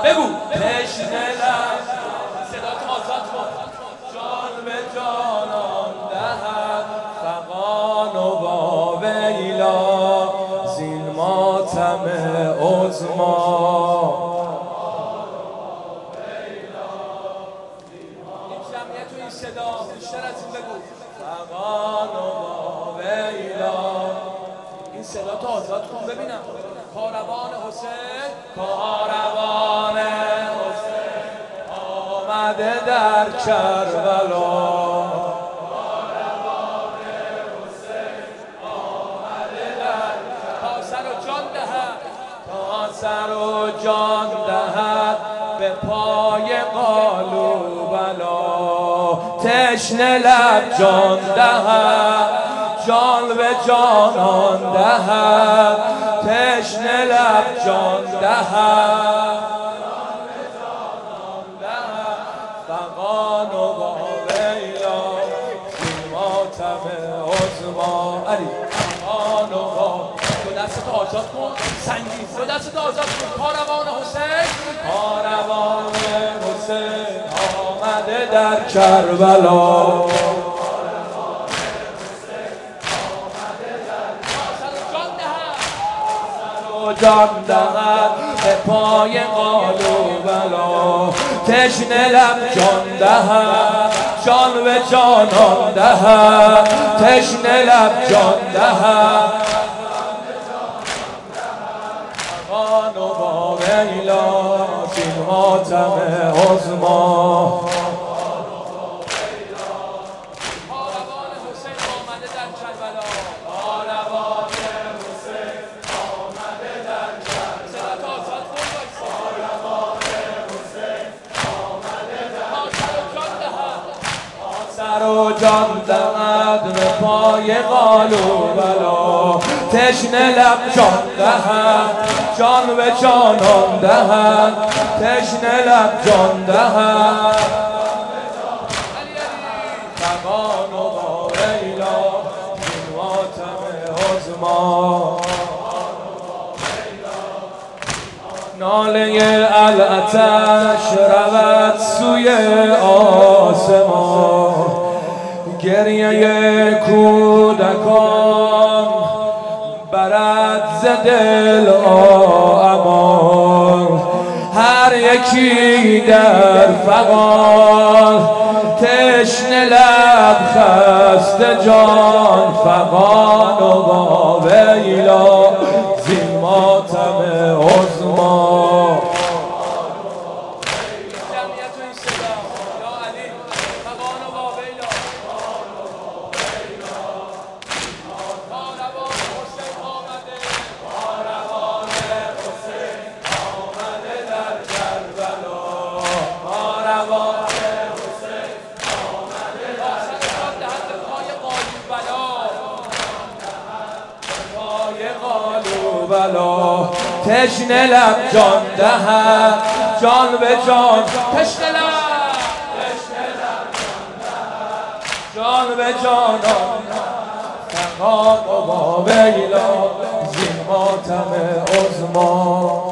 بگو تشنه لب صدا تو آزاد کن جان به جانان دهد فغان و با ویلا زین ماتم عظما. این جمعیت و این صدا بیشتر از این بگو فغان و با ویلا. این صدا تو آزاد کن ببینم. کاروان حسین کاروان حسین آمده در کربلا. کاروان حسین آمده در تا سر و جان دهد تا سر و جان دهد به پای قالو بلا. تشنه لب جان دهد جان به جانان دهد تشنه لب جان دهد فغان و با ویلا این ماتم عظما. علی فغان و با دو دستت آزاد کن سنگین دو دستت آزاد کن. کاروان حسین کاروان حسین آمده در کربلا. جان دهد به پای قالو بلا. تشنه لب جان دهد جان به جانان دهد تشنه لب جان دهد فغان و با ویلا این ماتم عظما. سر و جان دهد به پای قالو بلا. تشنه لب جان دهد جان به جانان دهد تشنه لب جان دهد فغان و با ویلا این ماتم عظما. ناله العطش رود سوی آسمان. گریه کودکان برد ز دل امان. هر یکی در فغان تشنه لب خسته جان. فغان و با ویلا زین ماتم عظما. بلا. تشنه لب جان دهد جان به جان تشنه لب جان به جانان فغان و با ویلا زین ماتم عظما.